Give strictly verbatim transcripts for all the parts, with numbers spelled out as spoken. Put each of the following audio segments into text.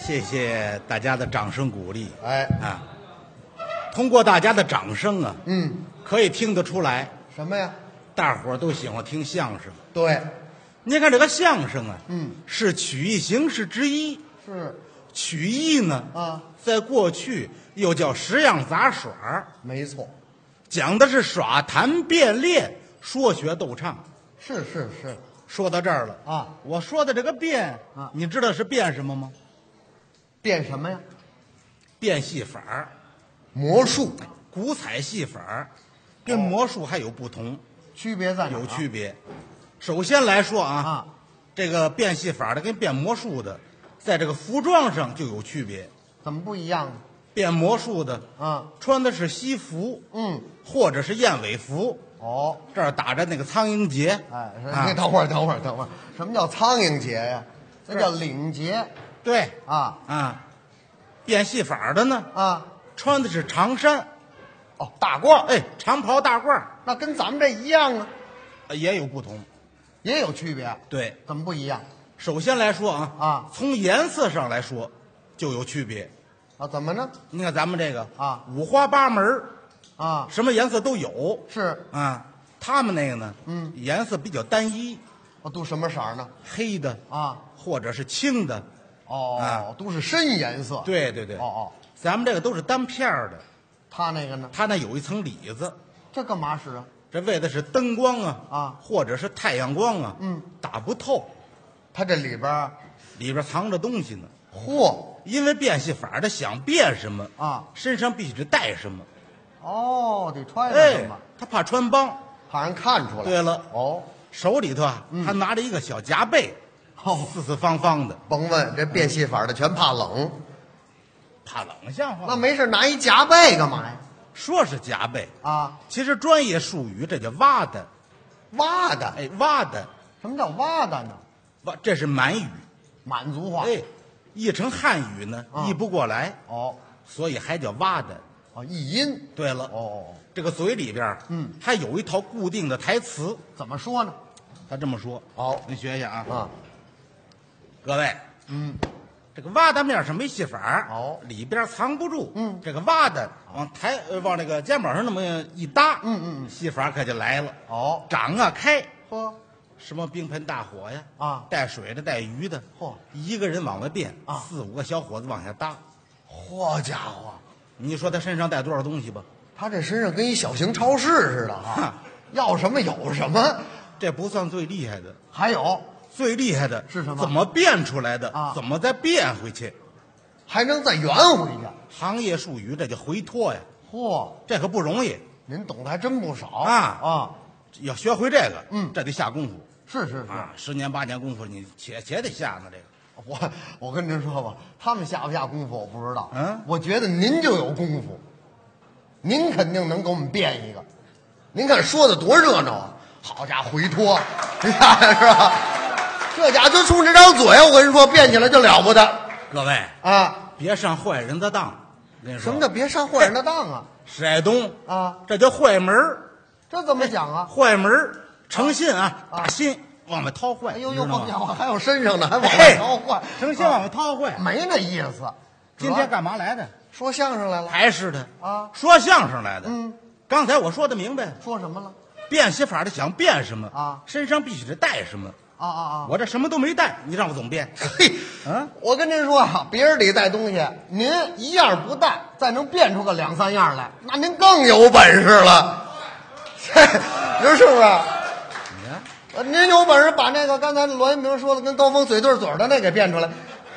谢谢大家的掌声鼓励。 哎， 啊，通过大家的掌声啊， 嗯， 可以听得出来， 什么呀？ 大伙儿都喜欢听相声。 对， 您看这个相声啊， 嗯， 是曲艺形式之一。 是曲艺呢， 啊， 在过去又叫十样杂耍， 没错， 讲的是耍弹变练、说学逗唱。 是是是说到这儿了啊， 我说的这个变啊你知道是变什么吗？ 变什么呀？ 变戏法儿， 魔术， 古彩戏法儿跟魔术还有不同， 区别在哪儿啊？ 有区别。首先来说啊， 啊， 这个变戏法的跟变魔术的，在这个服装上就有区别。 怎么不一样呢？ 变魔术的啊， 穿的是西服， 嗯， 或者是燕尾服， 哦， 这儿打着那个苍蝇结。 哎， 啊等会儿，等会儿，等会儿，什么叫苍蝇结呀？那叫领结对啊啊，变戏法的呢， 啊！ 穿的是长衫， 哦，大褂儿， 哎，长袍大褂儿， 那跟咱们这一样啊， 呃也有不同。 也有区别。 对， 怎么不一样首先来说啊， 啊？ 从颜色上来说就有区别。 啊，怎么呢？ 你看咱们这个啊， 五花八门儿啊， 什么颜色都有是， 啊。他们那个呢， 嗯， 颜色比较单一， 我都什么色儿呢？ 黑的啊， 或者是青的。 哦， 啊都是深颜色。， 对对对， 哦哦， 咱们这个都是单片儿的， 他那个呢？ 它那有一层里子， 这干嘛使啊？ 这为的是灯光啊啊或者是太阳光啊， 嗯， 打不透， 他这里边儿， 里边藏着东西呢。 嚯， 因为变戏法的想变什么啊， 身上必须得带什么。 哦，得穿上哎什么？， 他怕穿帮。 怕人看出来。 对了， 哦， 手里头啊， 嗯他拿着一个小夹背， 哦， 四四方方的， 甭问，这变戏法的全怕冷。 怕冷像话。 那没事拿一夹背干嘛呀？ 说是夹背， 啊， 其实专业术语这叫挖的。 挖的。 哎，挖的， 什么叫挖的呢？ 挖这是满语。 满族话。 哎，译成汉语呢， 啊译不过来， 哦， 所以还叫挖的。 哦，译音。 对了， 哦， 这个嘴里边， 嗯， 还有一套固定的台词。 怎么说呢？ 他这么说， 好您学一下啊， 啊， 各位， 嗯， 这个挖的面上没戏法， 哦里边藏不住， 嗯这个挖的往台呃往那个肩膀上那么一搭， 嗯嗯嗯戏法可就来了。 哦， 掌啊开， 呵， 什么冰盆大火呀， 啊带水的带鱼的， 嚯一个人往外变， 啊四五个小伙子往下搭。 嚯家伙， 你说他身上带多少东西吧？ 他这身上跟一小型超市似的啊哈， 要什么有什么。 这不算最厉害的， 还有， 最厉害的是什么怎么变出来的？ 啊怎么再变回去？ 还能再圆回去。 行业术语这叫回脱呀， 嚯， 这可不容易。 您懂得还真不少啊啊！ 要学会这个， 嗯这得下功夫是是是， 啊，十年八年功夫，你且且得下呢。这个我我跟您说吧，他们下不下功夫我不知道， 嗯我觉得您就有功夫，您肯定能给我们变一个。您看说的多热闹啊！好家伙，回脱，你看是吧？这家伙就冲这张嘴，我跟你说，变起来就了不得各位啊！ 别上坏人的当。我跟你说， 什么叫别上坏人的当啊？ 史爱东啊， 这叫坏门儿这怎么讲啊？ 坏门儿诚信啊， 啊打心往外掏坏。 哎呦呦， 你知道吗好家伙，还有身上呢，还往外嘿掏坏， 诚心往外掏坏。 没那意思。 今天干嘛来的？ 说相声来了还是他啊？ 说相声来的。 嗯， 刚才我说的明白， 说什么了？ 变戏法的想变什么啊身上必须得带什么。 啊啊啊！ 我这什么都没带，你让我怎么变？ 嘿， 嗯， 我跟您说啊，别人得带东西，您一样不带，再能变出个两三样来，那您更有本事了。嘿，您是不是？ 你看， 呃您有本事把那个刚才栾云平说的跟高峰嘴对嘴的那给变出来。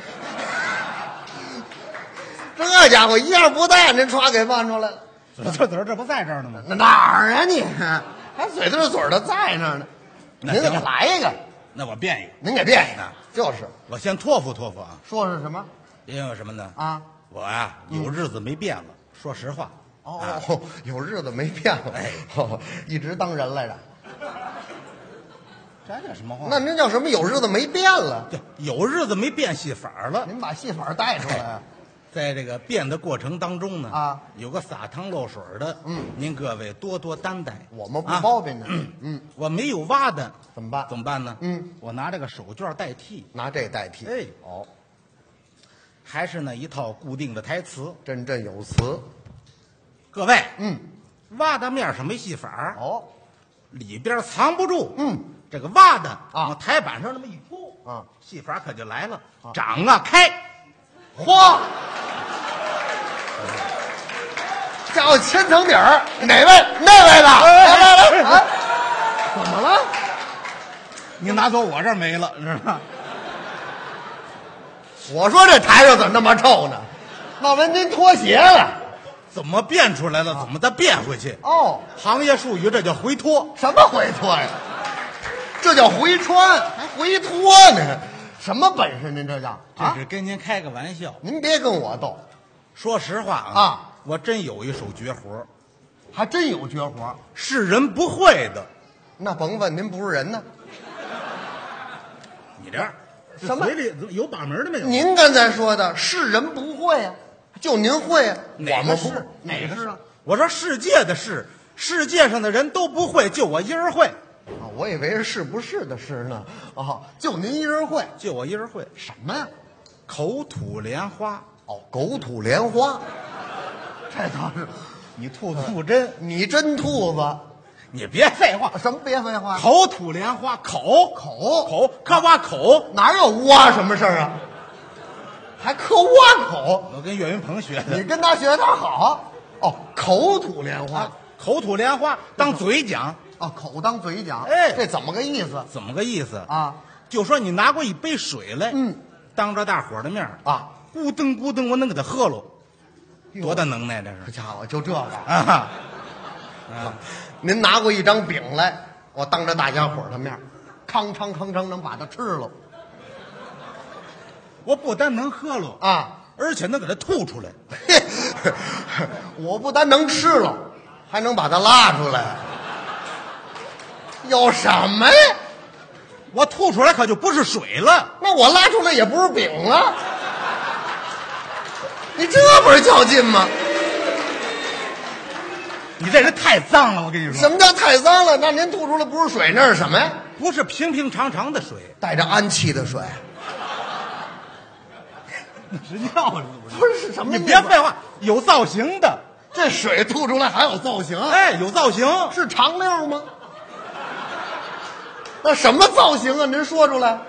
这家伙一样不带，您歘给放出来了。 这嘴儿这不在这儿呢吗？ 那哪儿啊你？还嘴对嘴的在那儿呢。您给那行来一个， 那我变一个， 您给变一个啊。 就是我先托付托付啊。 说是什么因为什么呢？ 啊？ 我呀、有日子没变了，说实话。 哦啊， 哦，有日子没变了， 哎哦，一直当人来着。 这叫什么话？ 那您叫什么？有日子没变了？ 就有日子没变戏法了。 您把戏法带出来啊。 在这个变的过程当中呢， 啊， 有个撒汤漏水的， 嗯， 您各位多多担待。 我们不啊包庇您。嗯， 我没有挖的， 怎么办？ 怎么办呢？ 嗯， 我拿这个手绢代替。 拿这代替。 哎哦， 还是那一套固定的台词。 振振有词。 各位， 嗯， 袜子面上没戏法， 哦， 里边藏不住。 嗯， 这个袜子啊往台板上那么一铺， 啊， 戏法可就来了，掌啊开， 嚯！家伙千层底儿，哪位？那位的，来来来，啊，怎么了？ 你拿走我这儿没了，是吧？ 我说这台上怎么那么臭呢？那闻您脱鞋了。 怎么变出来了？怎么再变回去？ 哦， 行业术语这叫回脱。 什么回脱呀？这叫回穿，还回脱呢？什么本事？您这叫啊？ 这是跟您开个玩笑。 您别跟我斗， 说实话啊， 啊我真有一手绝活， 还真有绝活。 是人不会的。 那甭问，您不是人呢。 你这什么嘴里有把门的没有？ 您刚才说的是人不会呀、就您会呀、 哪个是我们不会哪个是啊？ 我说世界的事，世界上的人都不会，就我一人会， 啊，我以为是是不是的是呢。哦，就您一人会就我一人会。 什么呀？ 口吐莲花， 哦，狗吐莲花，这倒是。 你吐吐真， 你真兔子！ 你别废话。 什么别废话？ 口吐莲花，口口口可挖口。 哪有挖什么事儿啊？还磕挖口？ 我跟岳云鹏学的。 你跟他学他好哦，口吐莲花啊，口吐莲花当嘴讲， 哦，口当嘴讲， 哎这怎么个意思怎么个意思？ 啊？ 就说你拿过一杯水来， 嗯， 当着大伙儿的面儿啊， 咕噔咕噔，我能给他喝了，多大能耐这是这家伙就这个啊！啊， 您拿过一张饼来，我当着大家伙儿的面儿，吭哧吭哧能把它吃了我不但能喝了， 啊！ 而且能给它吐出来。 嘿，我不但能吃了，还能把它拉出来，有什么呀？ 我吐出来可就不是水了。 那我拉出来也不是饼了，你这不是较劲吗？ 你这人太脏了，我跟你说。 什么叫太脏了？那您吐出来不是水，那是什么呀？ 不是平平常常的水， 带着氨气的水， 是尿是不是？ 不是什么意你思？ 别废话，有造型的。 这水吐出来还有造型？ 哎，有造型。 是长溜吗？那什么造型啊？您说出来。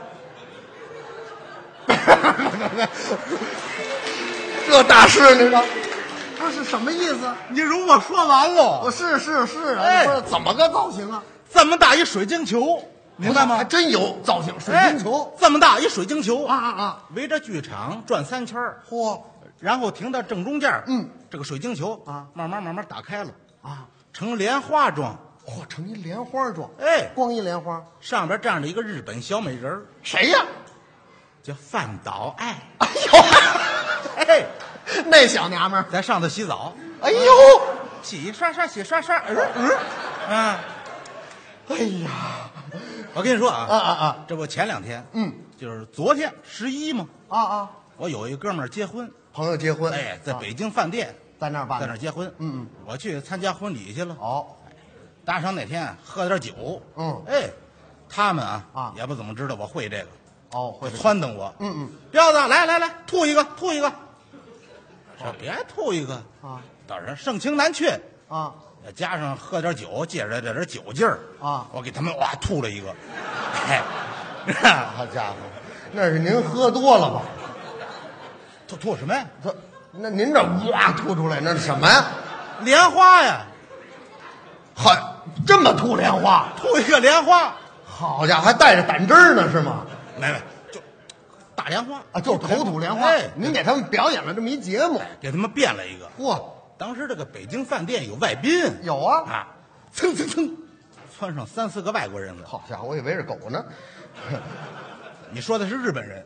这大师，您说这是什么意思？ 你容我说完我了。 是是是啊， 哎不是怎么个造型啊？ 这么大一水晶球，明白吗？ 还真有造型，水晶球哎这么大一水晶球啊啊啊！ 围着剧场转三圈儿嚯然后停到正中间儿嗯， 这个水晶球啊慢慢慢慢打开了， 啊！ 成莲花状。 嚯，成一莲花状， 哎， 光一莲花， 上边站着一个日本小美人儿谁呀？ 叫范岛爱。 哎呦， 哎， 那小娘们儿， 在上头洗澡， 哎呦， 洗刷刷洗刷刷，嗯嗯，啊， 哎呀， 我跟你说啊， 啊啊啊这不前两天， 嗯， 就是昨天十一嘛， 啊啊！ 我有一哥们儿结婚， 朋友结婚， 哎，在啊北京饭店， 在那儿办的， 在那儿结婚， 嗯嗯， 我去参加婚礼去了。 哦， 搭上那天喝点酒， 嗯哎，他们啊啊也不怎么知道我会这个， 哦，会会撺掇我， 嗯嗯， 彪子来来来，吐一个吐一个，说别吐一个啊， 当然盛情难却， 啊再加上喝点酒，借着这点酒劲儿啊我给他们哇吐了一个，哎， 好家伙，那是您喝多了吧？ 吐吐什么呀？ 这那您这哇吐出来那是什么呀？ 莲花呀， 还这么吐莲花？ 吐一个莲花， 好家伙，还带着胆汁儿呢是吗？ 没没，就大莲花啊，就是口吐莲花。 哎， 您给他们表演了这么一节目， 给他们变了一个。 嚯， 当时这个北京饭店有外宾， 有啊！ 啊，蹭蹭蹭，窜上三四个外国人了。 好家伙，我以为是狗呢。 你说的是日本人，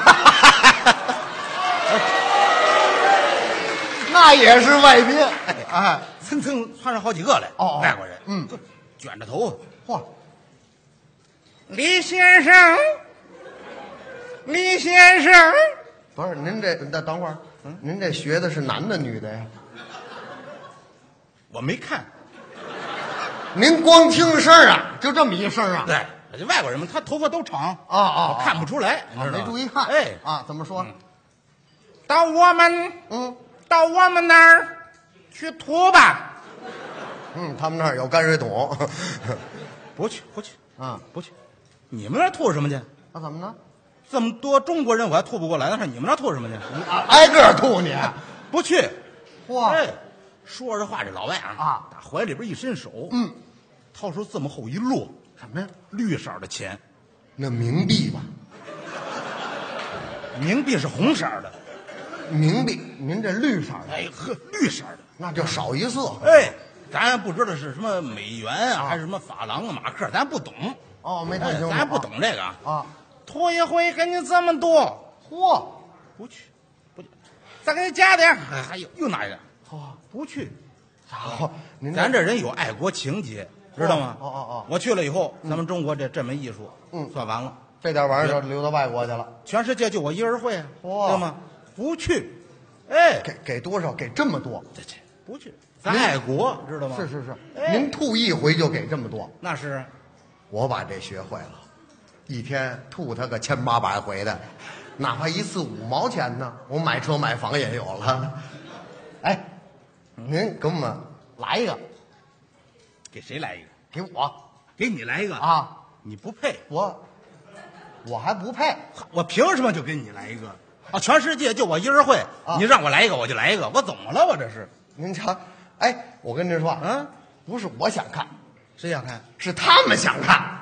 那也是外宾，哎， 蹭蹭窜上好几个来。 哦哦外国人， 嗯就卷着头发。 嚯， 李先生，李先生， 不是您这，那等会儿，您这学的是男的女的呀？ 我没看。 您光听声儿啊，就这么一声啊？ 对，这外国人们他头发都长啊啊我看不出来，你啊， 知道吗没注意看。 哎， 啊，怎么说？ 嗯到我们嗯到我们那儿去吐吧。 嗯，他们那儿有泔水桶。 不去不去啊， 不去，你们那儿吐什么去？ 那怎么呢？ 这么多中国人我还吐不过来，那是你们那儿吐什么去？ 你啊挨个儿吐你。 不去。 嚯！ 哎，说着话这老外啊， 啊打怀里边一伸手， 嗯， 掏出这么厚一摞什么呀？ 绿色的钱， 那冥币吧？ 冥币是红色的， 冥币，您这绿色的， 哎呵，绿色的， 那就少一色。 哎，咱不知道是什么美元啊， 啊还是什么法郎啊、马克，咱不懂， 哦，没哎看清楚。 咱不懂这个啊。 啊。 吐一回给你这么多， 嚯！ 不去，不去，再给你加点儿，哎还有又拿一个， 嚯！ 不去。 好，您咱这人有爱国情节，知道吗？ 哦哦哦我去了以后，咱们中国这这门艺术， 嗯算完了， 这点玩意儿就流到外国去了。 全世界就我一人会啊， 哇知道吗？不去，哎， 给给多少？给这么多？ 这这不去，咱爱国，知道吗？ 是是是， 哎您吐一回就给这么多， 那是我把这学会了，一天吐他个千八百回的，哪怕一次五毛钱呢，我买车买房也有了。哎，您给我们来一个， 给谁来一个？ 给我给你来一个， 啊！ 你不配， 我我还不配， 我凭什么就给你来一个？啊，全世界就我一人会， 啊你让我来一个我就来一个，我怎么了？我这是， 您瞧，哎，我跟您说， 嗯， 不是我想看， 谁想看？ 是他们想看。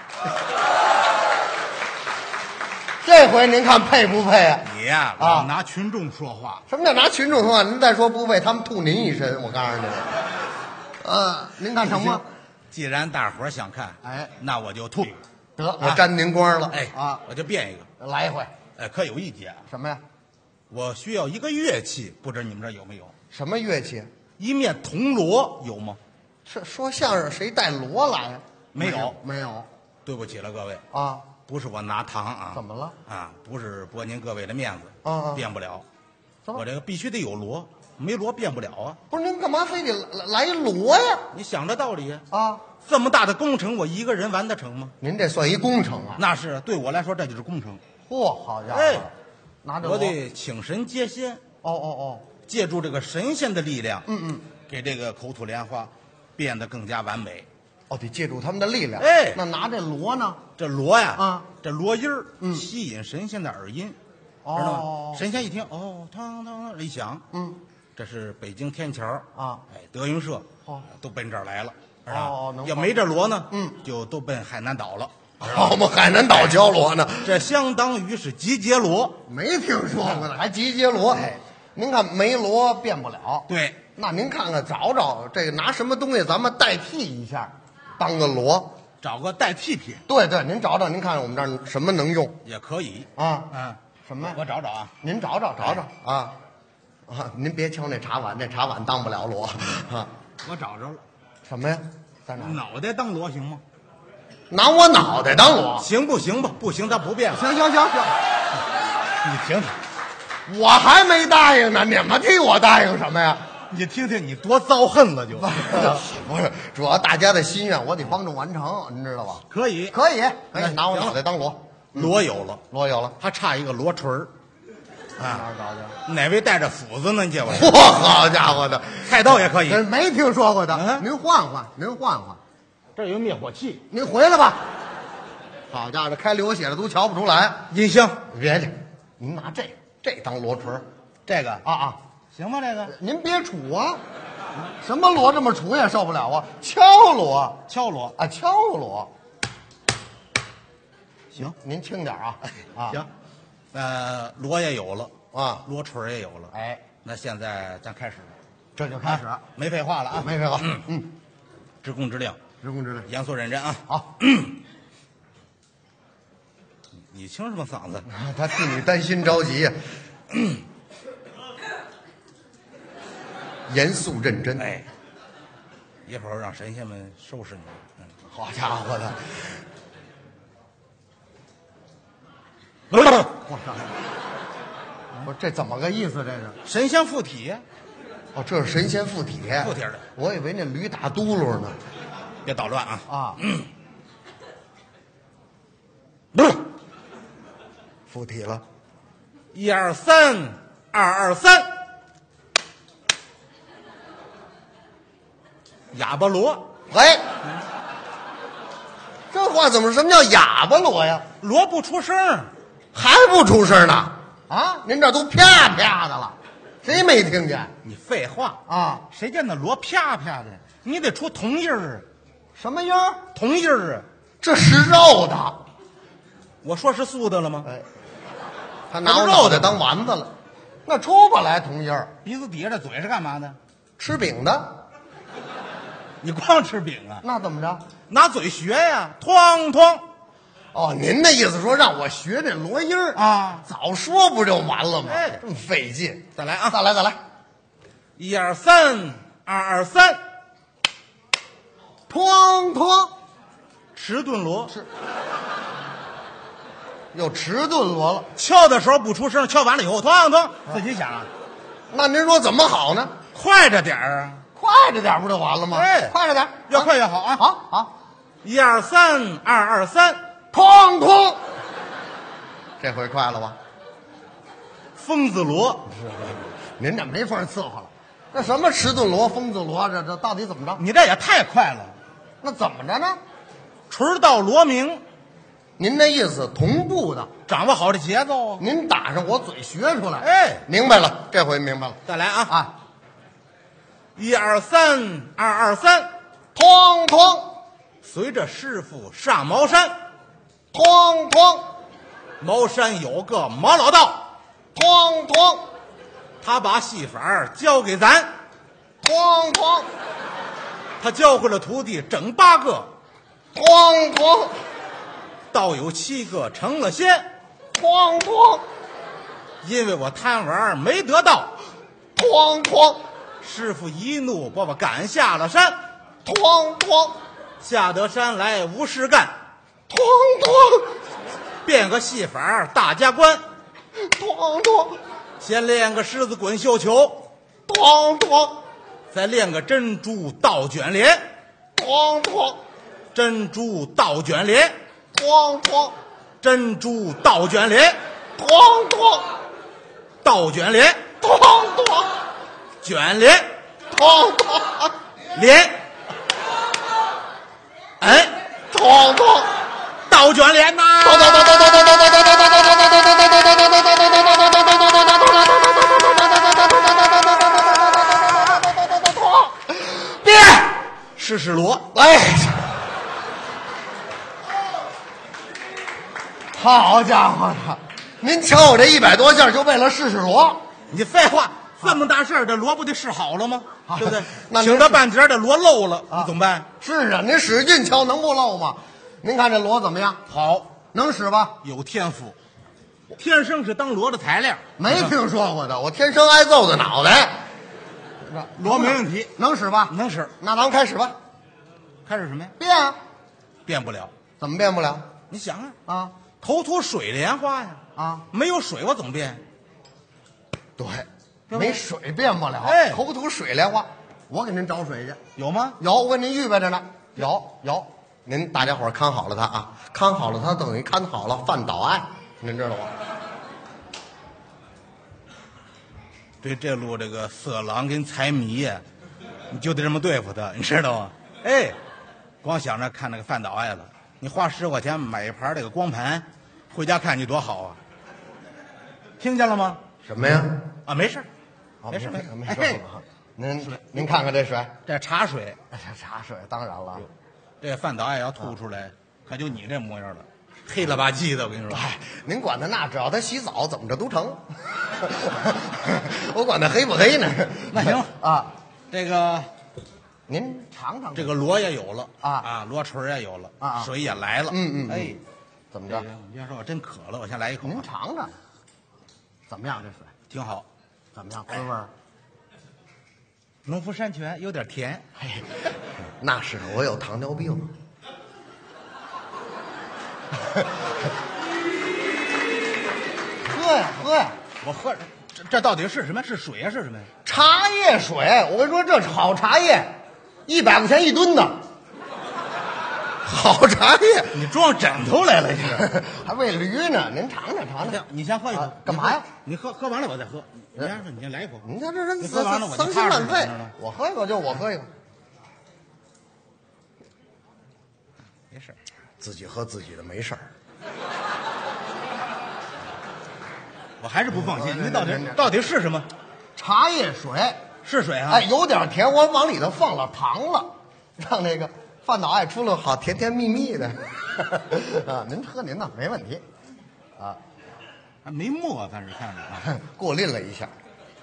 这回您看配不配啊？ 你呀， 啊老拿群众说话， 什么叫拿群众说话？您再说不配，他们吐您一身。我告诉您，呃，您看成吗？ 既然大伙儿想看， 哎， 那我就吐， 得，我沾您光了。 哎啊， 我就变一个， 来一回， 哎，可有一节， 什么呀？ 我需要一个乐器，不知道你们这儿有没有？ 什么乐器？ 一面铜锣有吗？ 是说相声谁带锣来呀？ 没有没有对不起了各位， 啊？ 不是我拿糖啊， 怎么了？ 啊，不是驳您各位的面子， 啊啊变不了， 怎么我这个必须得有锣，没锣变不了啊。 不是您干嘛非得来来一锣呀？ 你想这道理呀？ 啊， 这么大的工程，我一个人完得成吗？ 您这算一工程啊？ 那是对我来说，这就是工程。 嚯，好家伙！ 哎拿着锣我得请神接仙， 哦哦哦， 借助这个神仙的力量， 嗯嗯， 给这个口吐莲花变得更加完美。 哦，得借助他们的力量。 哎那拿这锣呢？ 这锣呀， 啊， 这锣音儿， 嗯吸引神仙的耳音， 哦知道吗？神仙一听，哦，当当一响， 嗯， 这是北京天桥啊， 哎，德云社， 哦都奔这儿来了，是吧？ 哦能要没这锣呢， 嗯， 就都奔海南岛了。 好嘛，海南岛敲锣呢， 这相当于是集结锣。 没听说过呢，还集结锣。 哎， 您看没锣变不了。 对， 那您看看找找这个拿什么东西咱们代替一下，当个锣。 找个代替品对对，您找找，您看看我们这儿什么能用也可以。 啊？ 嗯， 什么呀？ 我找找啊。 您找找找找啊啊！您别敲那茶碗，那茶碗当不了锣啊。 我找着了， 什么呀？在哪儿？ 脑袋当锣行吗？ 拿我脑袋当锣？ 行不行吧？不行，咱不变了。 行行行行， 你听听， 我还没答应呢，你们替我答应什么呀？ 你听听，你多遭恨了就。 不是，主要大家的心愿我得帮着完成，您知道吧？ 可以， 可以，哎， 那拿我行脑袋当锣， 锣有了， 锣有了， 还差一个锣锤儿。 哪啊， 儿找去？ 哪位带着斧子呢？你借我。 嚯，好家伙的， 菜刀也可以。 这没听说过的， 嗯您换换，您换换， 这有灭火器、 您回来吧。好家伙，这开流血的都瞧不出来。 音箱， 别介，您拿这这当锣锤儿这个啊啊！ 行吗？这个您别杵啊，什么锣这么杵也受不了啊！敲锣敲锣， 啊，敲锣。 行您轻点啊啊！ 行，呃，锣也有了， 啊， 锣锤儿也有了。 哎， 那现在咱开始， 这就开始， 啊没废话了啊， 没废话，嗯， 知公知令， 职工之类。 严肃认真啊。 好， 你清什么嗓子？ 他替你担心着急呀。严肃认真， 哎，一会儿让神仙们收拾你。嗯， 好家伙的， 不是， 我上不是这怎么个意思？这是神仙附体呀， 哦，这是神仙附体， 附体的。 我以为那驴打嘟噜呢。 别捣乱啊！ 啊， 不是， 附体了， 一二三， 二二三，哑巴螺， 哎，这话怎么？什么叫哑巴螺呀？ 螺不出声， 还不出声呢？啊，您这都啪啪的了，谁没听见？ 你废话啊， 谁见那螺啪啪的？你得出同音儿， 什么音儿？ 同音儿啊！ 这是肉的。 我说是素的了吗？ 哎，他拿我脑袋当丸子了，那出不来同音儿。 鼻子底下这嘴是干嘛的？ 吃饼的， 你光吃饼啊？ 那怎么着？ 拿嘴学呀，哐哐哦，您的意思说让我学这罗音儿啊！ 早说不就完了吗？ 哎这么费劲。 再来啊！ 再来，再来， 一二三，二二三， 哐哐， 迟钝锣。 是又迟钝锣了。 敲的时候不出声，敲完了以后哐哐自己响啊。 那您说怎么好呢？ 快着点儿啊！ 快着点不就完了吗？ 哎快着点， 越快越好啊！ 好好， 一二三，二二三， 哐哐，这回快了吧？ 疯子锣。 您这没法伺候了。那什么迟钝锣、疯子锣，这这到底怎么着？ 你这也太快了！ 那怎么着呢？ 锤到锣鸣， 您那意思同步的， 掌握好这节奏啊！ 您打上我嘴学出来。 哎， 明白了，这回明白了。 再来啊！ 啊， 一二三，二二三， 哐哐随着师傅上茅山。 哐哐茅山有个毛老道， 哐哐他把戏法儿教给咱， 哐哐他教会了徒弟整八个， 哐哐倒有七个成了仙。 哐哐因为我贪玩儿没得到， 哐哐师傅一怒把我赶下了山。 哐哐下得山来无事干， 哐哐变个戏法儿大家观， 哐哐先练个狮子滚绣球， 哐哐再练个珍珠倒卷帘。 哐哐珍珠倒卷帘， 哐哐珍珠倒卷帘， 哐哐倒卷帘， 哐哐卷帘， 哐哐帘，哎， 哐哐倒卷帘呐！ 别试试锣， 哎，好家伙的！您瞧我这一百多下，就为了试试锣。 你废话，这么大事儿，这锣不得试好了吗？ 啊对不对？ 那您请到半截儿，这锣漏了， 啊你怎么办？ 是啊，您使劲敲，能不漏吗？您看这锣怎么样？ 好， 能使吧？ 有天赋，天生是当锣的材料。 没听说过的，我天生挨揍的脑袋。 锣没问题， 能使吧？ 能使。 那咱们开始吧。 开始什么呀？ 变啊？ 变不了。 怎么变不了？ 你想啊， 啊口吐水莲花呀， 啊！ 没有水我怎么变？ 对， 对吧没水变不了。 哎口吐水莲花，我给您找水去。 有吗？ 有，我给您预备着呢。有有，您大家伙儿看好了它啊，看好了它等于看好了范岛爱，您知道吗？ 对这路这个色狼跟财迷呀，你就得这么对付他，你知道吗？哎，光想着看那个范岛爱了，你花十块钱买一盘这个光盘，回家看你多好啊！听见了吗？ 什么呀？ 啊，没事儿啊没事没事没哎事。您您看看这水， 这茶水， 哎呀，茶水当然了。 这范岛爱要吐出来，可就你这模样了，黑了吧唧的。我跟你说， 哎，您管他那，只要他洗澡，怎么着都成。我管他黑不黑呢？ 那行啊， 这个您尝尝这个锣也有了啊啊，锣锤也有了啊水也来了。 嗯嗯嗯哎， 怎么着这个？你要说我真渴了，我先来一口啊。 您尝尝，怎么样？这水挺好， 怎么样？滋味儿？ 农夫山泉有点甜。 嘿，那是我有糖尿病。喝呀喝呀， 我喝这这到底是什么？是水啊？是什么呀？ 茶叶水。我跟你说，这好茶叶，一百块钱一吨的。 好茶叶， 你装枕头来了这是？ 还喂驴呢。您尝尝尝尝。 你先喝一口， 啊干嘛呀？ 你喝喝完了我再喝。你先说，你先来一口。 您看这人你喝完了我就丧心乱肺踏实了。 我喝一口就我喝一口， 没事。 自己喝自己的没事儿。 我还是不放心， 嗯您到底嗯嗯到底是什么？ 茶叶水， 是水啊？ 哎，有点甜，我往里头放了糖了，让那个范导爱出了好甜甜蜜蜜的。啊，您喝您的没问题，啊， 还没沫，反正看着啊。 过滤了一下。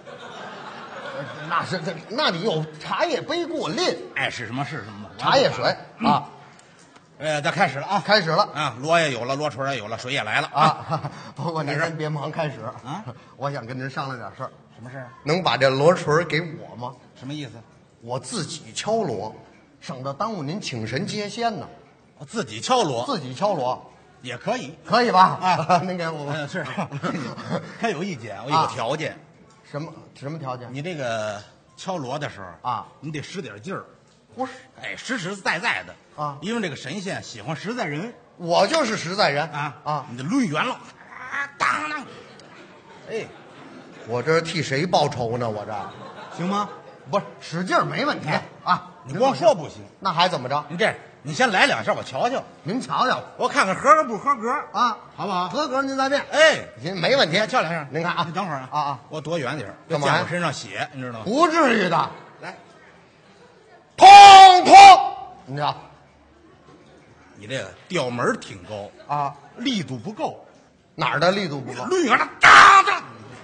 那是这，那里有茶叶杯过滤， 爱是什么是什么。 茶叶水啊， 呃，咱开始了啊， 开始了啊，锣也有了，锣锤也有了，水也来了啊。 啊。不过您先别忙，开始啊， 我想跟您商量点事儿。 什么事儿？ 能把这锣锤给我吗？ 什么意思？ 我自己敲锣，省得耽误您请神接仙呢。 我自己敲锣自己敲锣也可以。 可以吧？ 啊您给我嗯，是，他有意见，我有个条件， 什么什么条件？ 你这个敲锣的时候啊， 你得使点劲儿， 不是， 哎，实实在在的啊因为这个神仙喜欢实在人我就是实在人啊啊！ 你得抡圆了，啊，当当，哎， 我这是替谁报仇呢？我这行吗？ 不是使劲儿没问题啊！ 你光说不行， 那还怎么着？ 你这你先来两下，我瞧瞧， 您瞧瞧我看看合格不合格， 啊， 好不好？ 合格您再变。 哎， 您没问题， 先敲两下， 您看啊你等会儿啊啊啊， 我躲远点儿， 干嘛呀别溅我身上血，你知道吗？ 不至于的。 来， 通通，你知道你这个调门儿挺高， 啊？ 力度不够， 哪儿的力度不够？ 抡圆了，当当，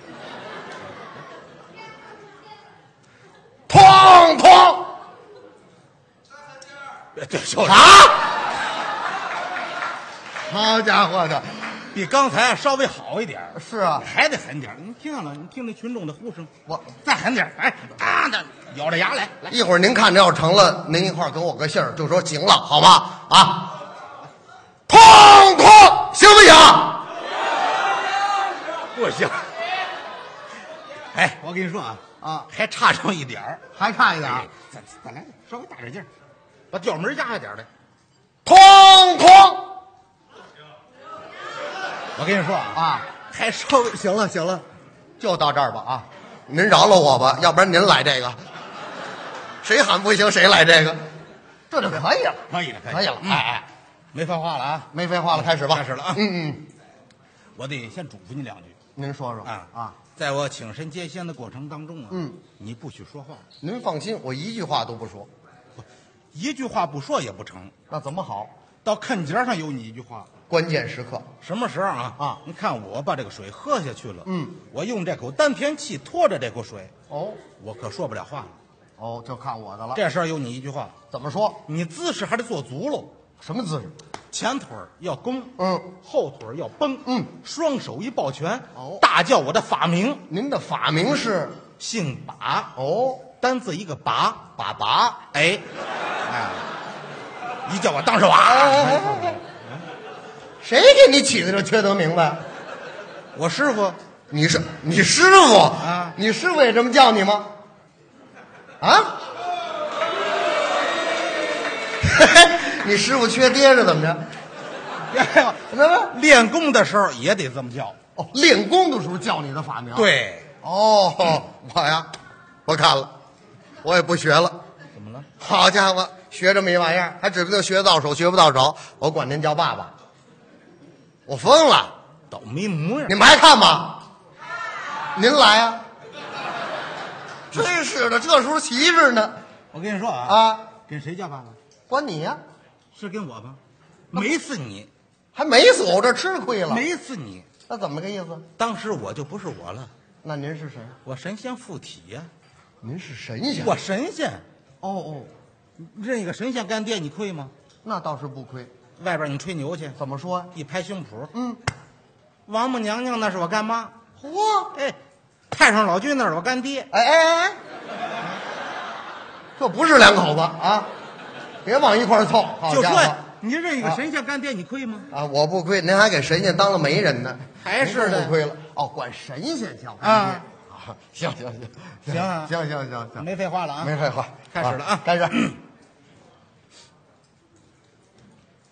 通通对，就是啊！好家伙的， 比刚才稍微好一点儿， 是啊， 还得狠点儿。你听见了？你听那群众的呼声， 我再狠点儿，哎，当当，咬着牙来，来， 一会儿您看着要成了，您一块儿给我个信儿，就说行了，好吗？啊，通通，行不行？ 不行。哎，我跟你说啊， 啊， 还差这么一点儿， 还差一点儿哎，再再来，稍微大点劲儿，把调门压下点儿来。 通通我跟你说啊， 啊， 还稍微行了行了，就到这儿吧啊！您饶了我吧，要不然您来这个，谁喊不行谁来这个，这就可以了， 可以了， 可以了。 嗯哎哎， 没废话了啊， 没废话了，开始吧。 开始了啊嗯嗯， 我得先嘱咐你两句您说说啊啊， 在我请神接仙的过程当中啊， 嗯， 你不许说话， 您放心，我一句话都不说， 一句话不说也不成。 那怎么好？ 到坎节上有你一句话， 关键时刻， 什么时候啊？ 啊你看我把这个水喝下去了， 嗯， 我用这口丹田气拖着这口水， 哦我可说不了话了。 哦，就看我的了。 这事儿有你一句话， 怎么说？ 你姿势还得做足喽， 什么姿势？ 前腿儿要弓， 嗯， 后腿儿要绷， 嗯， 双手一抱拳， 哦大叫我的法名， 您的法名是？ 姓把， 哦， 单字一个拔， 把拔。 哎，哎，一叫我当时哇， 哎哎哎哎谁给你起的这缺德名字？ 我师傅你是你师傅啊你师傅也这么叫你吗？啊？你师傅缺爹是怎么着？怎么？ 练功的时候也得这么叫。 哦，练功的时候叫你的法名。。 对， 哦，我呀，我看了，我也不学了。 怎么了？ 好家伙，学这么一玩意儿，还指不定学得到手，学不到手。我管您叫爸爸，我疯了。 倒霉模样。 你们还看吗？您来呀、真是的，这时候齐着呢。 我跟你说啊， 啊， 跟谁叫爸爸？ 管你呀、 是跟我吧？没死你， 还没死，我这吃亏了。 没死你。 那怎么个意思？ 当时我就不是我了， 那您是谁？ 我神仙附体呀、 您是神仙。 我神仙。 哦哦， 认一个神仙干爹，你亏吗？ 那倒是不亏。 外边你吹牛去， 怎么说呀、 一拍胸脯， 嗯， 王母娘娘那是我干妈， 嚯， 哎，太上老君那是我干爹。 哎哎哎，这不是两口子啊！别往一块儿凑。好就说家伙你认一个神仙干爹，你亏吗？ 啊，我不亏，您还给神仙当了媒人呢， 还是的您更不亏了。哦，管神仙叫干爹。 啊啊，行行行， 行啊行行行行， 没废话了啊， 没废话， 开始了啊开始。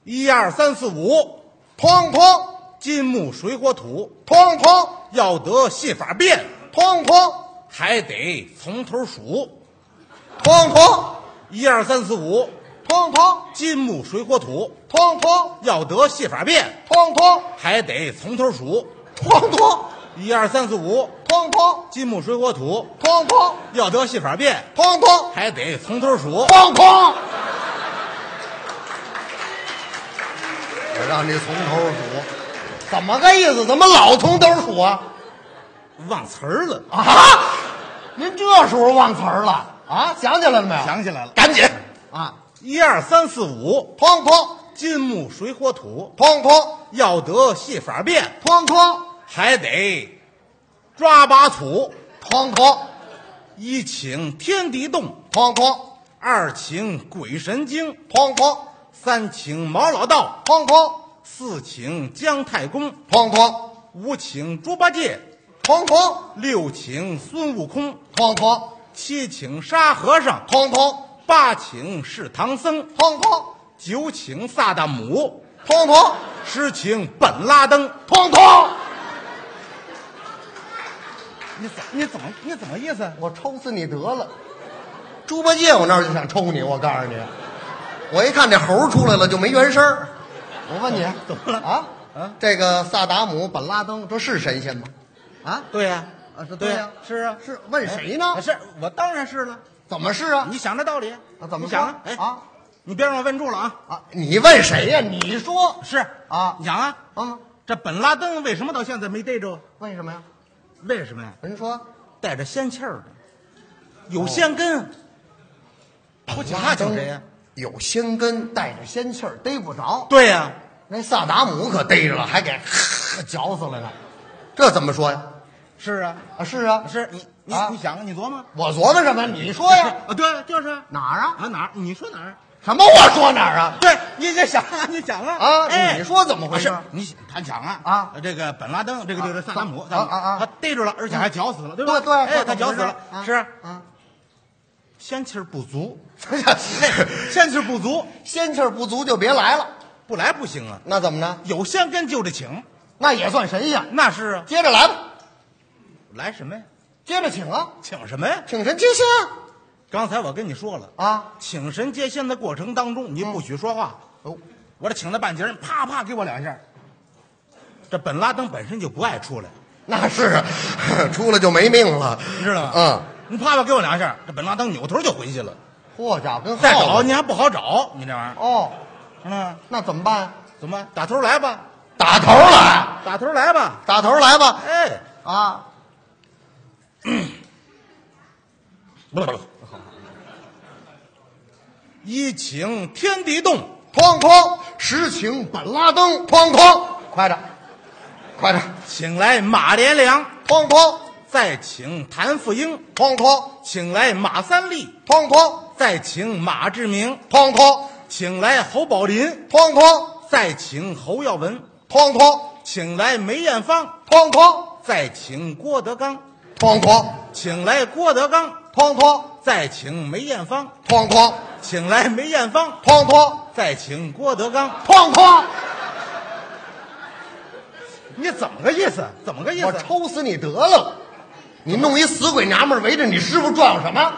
一二三四五， 哐哐金木水火土， 哐哐要得戏法变， 哐哐还得从头数。 哐哐一二三四五， 哐哐金木水火土， 哐哐要得戏法变， 哐哐还得从头数。 哐哐一二三四五， 哐哐金木水火土， 哐哐要得戏法变， 哐哐还得从头数。 哐哐，我让你从头数，怎么个意思？怎么老从头数啊？ 忘词儿了， 啊！您这时候忘词儿了啊？想起来了没有？ 想起来了。 赶紧啊！ 一二三四五， 哐哐金木水火土， 哐哐要得戏法变， 哐哐还得抓把土。 哐哐一请天地动， 哐哐二请鬼神经， 哐哐三请毛老道， 哐哐四请姜太公， 哐哐五请猪八戒， 哐哐六请孙悟空， 哐哐七请沙和尚， 哐哐八请是唐僧， 哐哐九请萨达姆， 哐哐十请本拉登。 哐哐！ 你怎你怎么你怎么意思？ 我抽死你得了！猪八戒，我那儿就想抽你。我告诉你，我一看这猴出来了就没原声儿。我问你， 怎么了啊？ 啊这个萨达姆、本拉登，这是神仙吗？啊对呀、 啊，这对呀、 呀， 是啊， 是问谁呢？ 是我当然是了。 怎么是啊？ 你想这道理啊怎么你想啊？哎说啊， 你别让我问住了啊！ 啊，你问谁呀？你说是啊你想啊， 啊？ 这本拉登为什么到现在没逮着？ 为什么呀？ 为什么呀？ 人说带着仙气儿的，有仙根。我警察请谁呀？ 有仙根，带着仙气儿，逮不着。 对呀、 那萨达姆可逮着了，还给呵嚼死了呢。这怎么说呀？ 是啊， 啊，是啊， 是你你、 啊你想啊，你琢磨。 我琢磨什么？你说呀？ 啊，对，就是哪儿啊？ 啊哪儿？你说哪儿？ 什么？我说哪儿啊？ 对，你这想啊，你想啊啊， 哎， 你说怎么回事是？你他讲啊啊， 这个本拉登，这个就是萨达姆， 啊萨达姆啊啊他逮住了，而且还绞死了，对吧？ 对对哎， 对怎么回事他绞死了， 啊是啊， 仙气儿不足，仙气儿不足， 仙气儿不足就别来了。 不来不行啊， 那怎么呢？ 有仙根就得请， 那也算神仙。 那是啊， 接着来吧， 来什么呀？ 接着请啊， 请什么呀？ 请神接仙刚才我跟你说了， 啊。 请神接仙的过程当中，你不许说话。 哦， 我这请他半截人，啪啪给我两下。这本拉登本身就不爱出来， 那是啊，出来就没命了， 你知道吗？ 嗯， 你啪啪给我两下，这本拉登扭头就回去了。 嚯家伙，跟再耗子找你还不好找，你这玩意儿， 哦， 嗯， 那怎么办呀？ 怎么打头来吧？ 打头来， 打头来吧？ 打头来吧。 哎， 啊， 不不不，一请天地动， 哐哐，十请本拉登，哐哐，快点，快点， 请来马连良， 哐哐， 再请谭富英， 哐哐， 请来马三立， 哐哐， 再请马志明， 哐哐， 请来侯宝林， 哐哐， 再请侯耀文， 哐哐， 请来梅艳芳， 哐哐， 再请郭德纲， 哐哐， 请来郭德纲， 哐哐， 再请梅艳芳， 哐哐， 请来梅艳芳， 哐哐， 再请郭德纲。 哐哐， 你怎么个意思？怎么个意思？ 我抽死你得了！你弄一死鬼娘们儿围着你师傅转悠什么？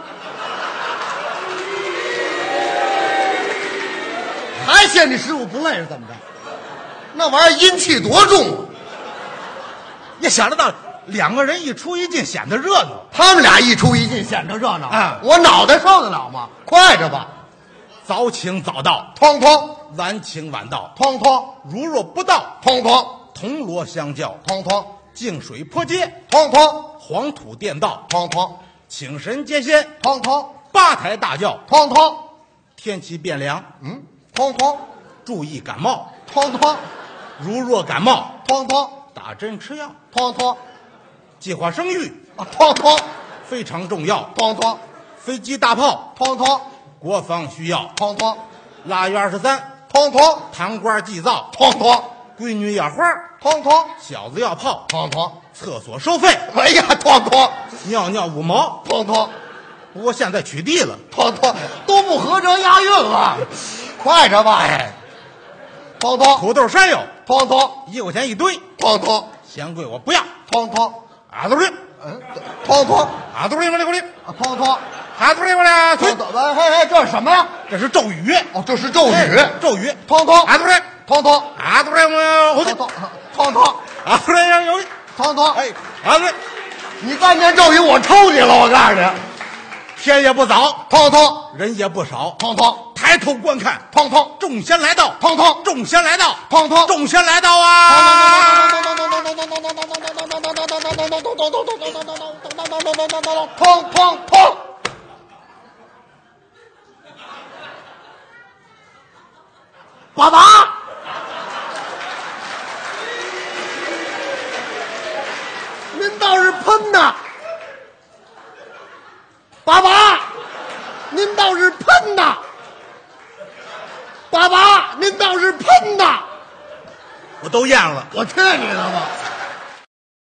还嫌你师傅不累是怎么着？那玩意儿阴气多重啊！ 你想得到，两个人一出一进，显得热闹。 他们俩一出一进，显着热闹啊我脑袋受得了吗？快着吧！ 早请早到， 哐哐晚请晚到。 哐哐如若不到， 哐哐铜锣相叫， 哐哐净水泼街， 哐哐黄土垫道， 哐哐请神接仙， 哐哐八抬大轿。 哐哐， 天气变凉， 嗯，哐哐注意感冒。 哐哐如若感冒， 哐哐打针吃药。 哐哐计划生育啊哐哐非常重要， 哐哐飞机大炮哐哐国防需要。 哐哐腊月二十三， 哐哐糖瓜祭灶， 哐哐闺女要花， 哐哐小子要炮， 哐哐， 厕所收费， 哎呀，哐哐尿尿五毛。 哐哐不过现在取缔了， 哐哐，都不合辙押韵了，快着吧！ 哎， 通通土豆山药通通一块钱一堆， 通通嫌贵我不要。 通通， 阿杜里， 嗯，通通阿杜里我里我里， 通通阿杜里我里， 通通，喂嘿嘿，这是什么呀？ 这是咒语。 哦，这是咒语。 哎咒语。 通通阿杜里， 通通阿杜里我我通通通通阿杜里有通通， 哎，阿杜里你再念咒语，我抽你了！我告诉你， 天也不早， 通通人也不少， 通通抬头观看， 通通众仙来到， 通通众仙来到， 通通众仙来到啊！ 通通通，爸爸，您倒是喷呐！爸爸，您倒是喷呐！爸爸，您倒是喷呐！ 我都咽了。 我去你的吧！